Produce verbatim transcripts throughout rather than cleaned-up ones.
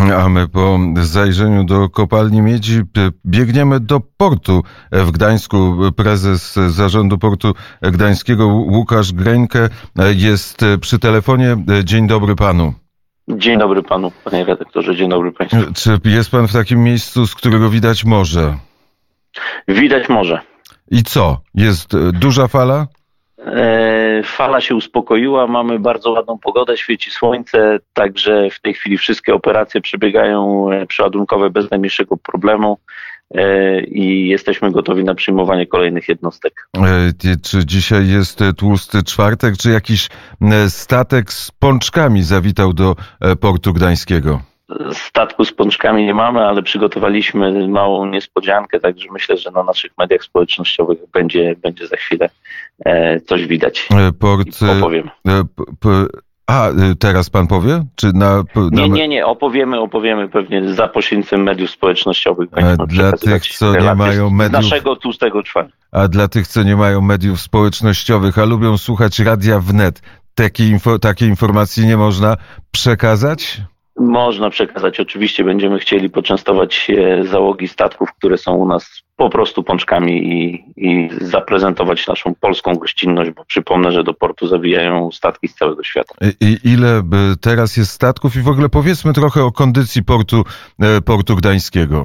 A my po zajrzeniu do kopalni miedzi biegniemy do portu w Gdańsku. Prezes Zarządu Portu Gdańskiego Łukasz Greńkę jest przy telefonie. Dzień dobry panu. Dzień dobry panu, panie redaktorze, dzień dobry państwu. Czy jest pan w takim miejscu, z którego widać morze? Widać morze. I co? Jest duża fala? E, fala się uspokoiła, mamy bardzo ładną pogodę, świeci słońce, także w tej chwili wszystkie operacje przebiegają przeładunkowe bez najmniejszego problemu e, i jesteśmy gotowi na przyjmowanie kolejnych jednostek. E, czy dzisiaj jest tłusty czwartek, czy jakiś statek z pączkami zawitał do portu gdańskiego? Statku z pączkami nie mamy, ale przygotowaliśmy małą niespodziankę, także myślę, że na naszych mediach społecznościowych będzie, będzie za chwilę e, coś widać. Port, opowiem. E, p, a, teraz pan powie? Czy na, na... Nie, nie, nie, opowiemy, opowiemy pewnie za pośrednictwem mediów społecznościowych. Będziemy dla tych, co nie mają mediów... naszego tłustego czwartku. A dla tych, co nie mają mediów społecznościowych, a lubią słuchać radia wnet, takie, info, takie informacji nie można przekazać? Można przekazać. Oczywiście będziemy chcieli poczęstować załogi statków, które są u nas po prostu pączkami i, i zaprezentować naszą polską gościnność, bo przypomnę, że do portu zawijają statki z całego świata. I ile teraz jest statków i w ogóle powiedzmy trochę o kondycji portu, portu gdańskiego.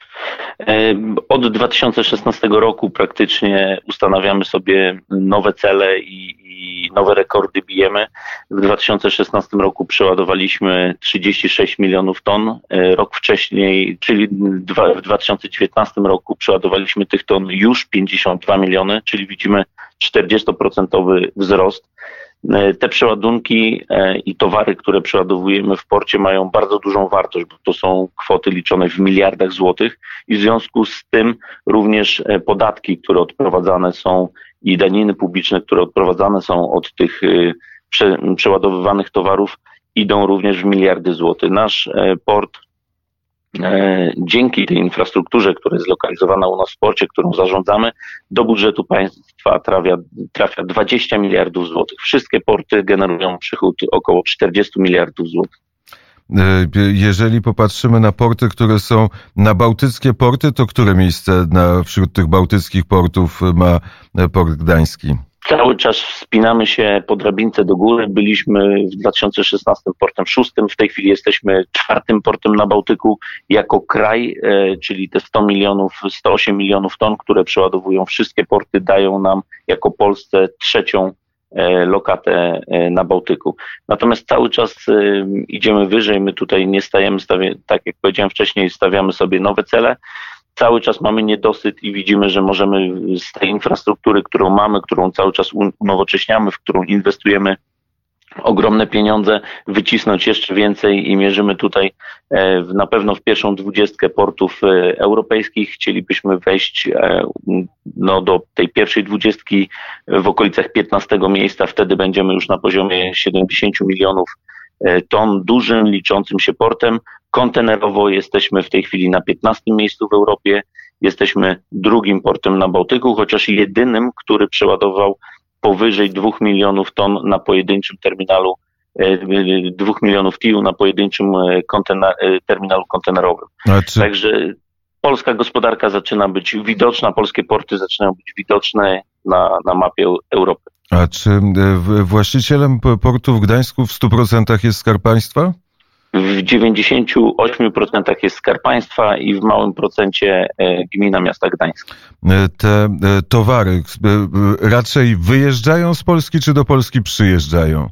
Od dwa tysiące szesnastego roku praktycznie ustanawiamy sobie nowe cele i, i nowe rekordy bijemy. W dwa tysiące szesnastym roku przeładowaliśmy trzydzieści sześć milionów ton. Rok wcześniej, czyli w dwa tysiące dziewiętnastym roku przeładowaliśmy tych ton już pięćdziesiąt dwa miliony, czyli widzimy czterdziestoprocentowy wzrost. Te przeładunki i towary, które przeładowujemy w porcie, mają bardzo dużą wartość, bo to są kwoty liczone w miliardach złotych i w związku z tym również podatki, które odprowadzane są i daniny publiczne, które odprowadzane są od tych prze, przeładowywanych towarów, idą również w miliardy złotych. Nasz port dzięki tej infrastrukturze, która jest zlokalizowana u nas w porcie, którą zarządzamy, do budżetu państwa trafia, trafia dwadzieścia miliardów złotych. Wszystkie porty generują przychód około czterdzieści miliardów złotych. Jeżeli popatrzymy na porty, które są na bałtyckie porty, to które miejsce na, wśród tych bałtyckich portów ma port gdański? Cały czas wspinamy się po drabince do góry. Byliśmy w dwa tysiące szesnastym portem szóstym, w tej chwili jesteśmy czwartym portem na Bałtyku jako kraj, czyli te sto milionów, sto osiem milionów ton, które przeładowują wszystkie porty, dają nam jako Polsce trzecią lokatę na Bałtyku. Natomiast cały czas idziemy wyżej, my tutaj nie stajemy, stawi- tak jak powiedziałem wcześniej, stawiamy sobie nowe cele. Cały czas mamy niedosyt i widzimy, że możemy z tej infrastruktury, którą mamy, którą cały czas unowocześniamy, w którą inwestujemy ogromne pieniądze, wycisnąć jeszcze więcej i mierzymy tutaj na pewno w pierwszą dwudziestkę portów europejskich. Chcielibyśmy wejść no, do tej pierwszej dwudziestki w okolicach piętnastego miejsca. Wtedy będziemy już na poziomie siedemdziesiąt milionów ton, dużym, liczącym się portem. Kontenerowo jesteśmy w tej chwili na piętnastym miejscu w Europie. Jesteśmy drugim portem na Bałtyku, chociaż jedynym, który przeładował powyżej dwóch milionów ton na pojedynczym terminalu, dwóch milionów T I U na pojedynczym kontener, terminalu kontenerowym. Czy... Także polska gospodarka zaczyna być widoczna, polskie porty zaczynają być widoczne na, na mapie Europy. A czy właścicielem portu w Gdańsku w stu procentach jest Skarb Państwa? W dziewięćdziesięciu ośmiu procentach jest Skarb Państwa i w małym procencie gmina miasta Gdańsk. Te towary raczej wyjeżdżają z Polski, czy do Polski przyjeżdżają?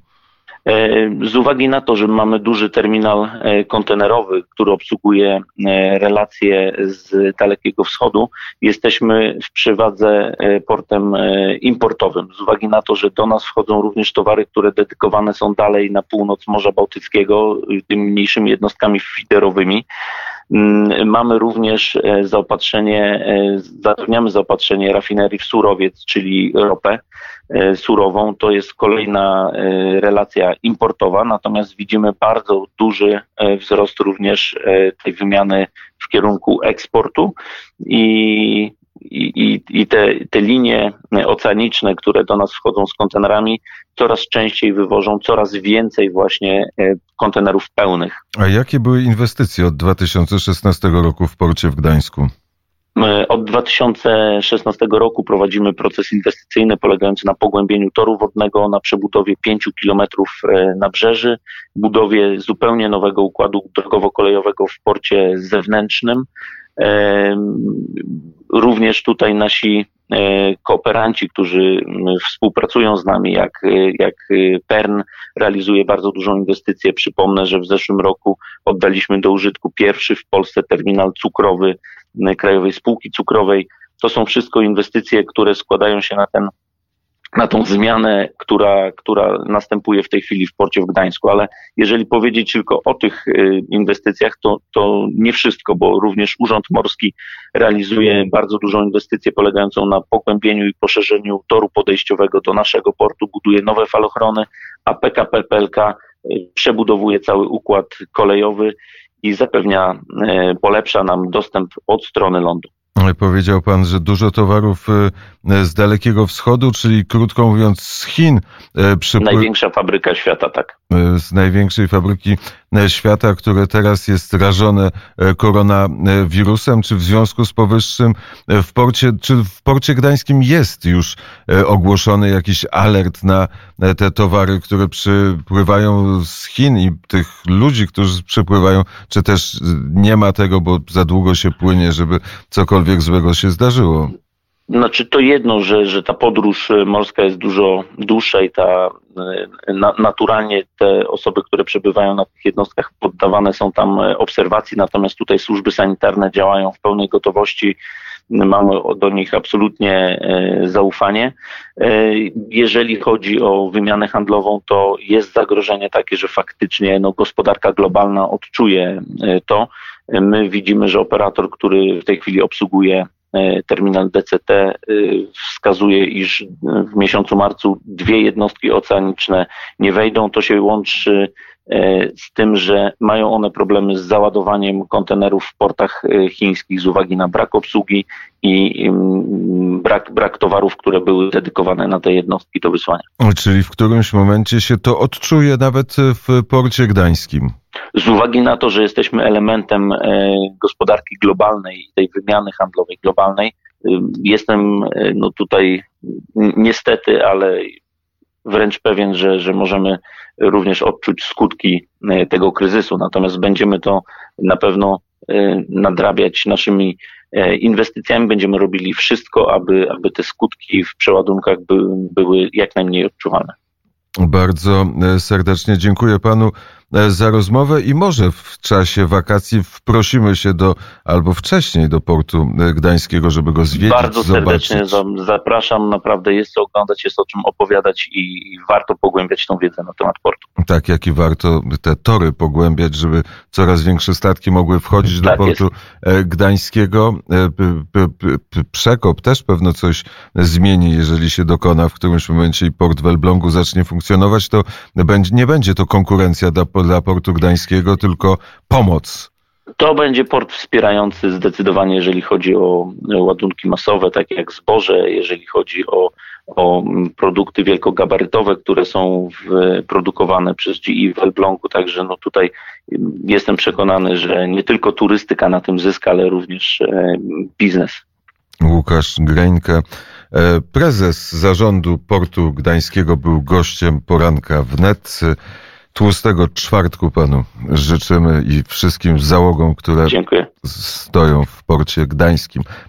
Z uwagi na to, że mamy duży terminal kontenerowy, który obsługuje relacje z Dalekiego Wschodu, jesteśmy w przewadze portem importowym. Z uwagi na to, że do nas wchodzą również towary, które dedykowane są dalej na północ Morza Bałtyckiego, tymi mniejszymi jednostkami feederowymi. Mamy również zaopatrzenie, zapewniamy zaopatrzenie rafinerii w Surowiec, czyli ropę surową. To jest kolejna relacja importowa, natomiast widzimy bardzo duży wzrost również tej wymiany w kierunku eksportu i i, i te, te linie oceaniczne, które do nas wchodzą z kontenerami, coraz częściej wywożą coraz więcej właśnie kontenerów pełnych. A jakie były inwestycje od dwa tysiące szesnastego roku w porcie w Gdańsku? Od dwa tysiące szesnastego roku prowadzimy proces inwestycyjny polegający na pogłębieniu toru wodnego, na przebudowie pięciu kilometrów nabrzeży, budowie zupełnie nowego układu drogowo-kolejowego w porcie zewnętrznym. Również tutaj nasi kooperanci, którzy współpracują z nami, jak, jak Pern, realizuje bardzo dużą inwestycję. Przypomnę, że w zeszłym roku oddaliśmy do użytku pierwszy w Polsce terminal cukrowy Krajowej Spółki Cukrowej. To są wszystko inwestycje, które składają się na ten, na tą zmianę, która, która następuje w tej chwili w porcie w Gdańsku. Ale jeżeli powiedzieć tylko o tych inwestycjach, to, to nie wszystko, bo również Urząd Morski realizuje bardzo dużą inwestycję polegającą na pogłębieniu i poszerzeniu toru podejściowego do naszego portu, buduje nowe falochrony, a P K P P L K przebudowuje cały układ kolejowy i zapewnia, polepsza nam dostęp od strony lądu. Powiedział pan, że dużo towarów z Dalekiego Wschodu, czyli krótko mówiąc z Chin. Przypły... Największa fabryka świata, tak. Z największej fabryki świata, które teraz jest rażone koronawirusem. Czy w związku z powyższym w porcie, czy w porcie gdańskim jest już ogłoszony jakiś alert na te towary, które przypływają z Chin i tych ludzi, którzy przypływają, czy też nie ma tego, bo za długo się płynie, żeby cokolwiek złego się zdarzyło? Znaczy to jedno, że, że ta podróż morska jest dużo dłuższa i ta na, naturalnie te osoby, które przebywają na tych jednostkach, poddawane są tam obserwacji, natomiast tutaj służby sanitarne działają w pełnej gotowości. Mamy do nich absolutnie zaufanie. Jeżeli chodzi o wymianę handlową, to jest zagrożenie takie, że faktycznie no, gospodarka globalna odczuje to. My widzimy, że operator, który w tej chwili obsługuje terminal D C T, wskazuje, iż w miesiącu marcu dwie jednostki oceaniczne nie wejdą. To się łączy z tym, że mają one problemy z załadowaniem kontenerów w portach chińskich z uwagi na brak obsługi i brak, brak towarów, które były dedykowane na te jednostki do wysłania. Czyli w którymś momencie się to odczuje nawet w porcie gdańskim? Z uwagi na to, że jesteśmy elementem gospodarki globalnej, tej wymiany handlowej globalnej, jestem no tutaj niestety, ale wręcz pewien, że, że możemy również odczuć skutki tego kryzysu. Natomiast będziemy to na pewno nadrabiać naszymi inwestycjami. Będziemy robili wszystko, aby, aby te skutki w przeładunkach były, były jak najmniej odczuwalne. Bardzo serdecznie dziękuję panu za rozmowę i może w czasie wakacji wprosimy się do, albo wcześniej do portu gdańskiego, żeby go zwiedzić, Bardzo zobaczyć. serdecznie zapraszam, naprawdę jest co oglądać, jest o czym opowiadać i warto pogłębiać tą wiedzę na temat portu. Tak, jak i warto te tory pogłębiać, żeby coraz większe statki mogły wchodzić do tak portu jest. gdańskiego. Przekop też pewno coś zmieni, jeżeli się dokona w którymś momencie i port w Elblągu zacznie funkcjonować, to nie będzie to konkurencja dla dla portu gdańskiego, tylko pomoc. To będzie port wspierający zdecydowanie, jeżeli chodzi o ładunki masowe, takie jak zboże, jeżeli chodzi o, o produkty wielkogabarytowe, które są w, produkowane przez G E w Elblągu. Także no tutaj jestem przekonany, że nie tylko turystyka na tym zyska, ale również e, biznes. Łukasz Greńke, prezes zarządu portu gdańskiego, był gościem poranka wnet. Tłustego czwartku panu życzymy i wszystkim załogom, które Dziękuję. stoją w porcie gdańskim.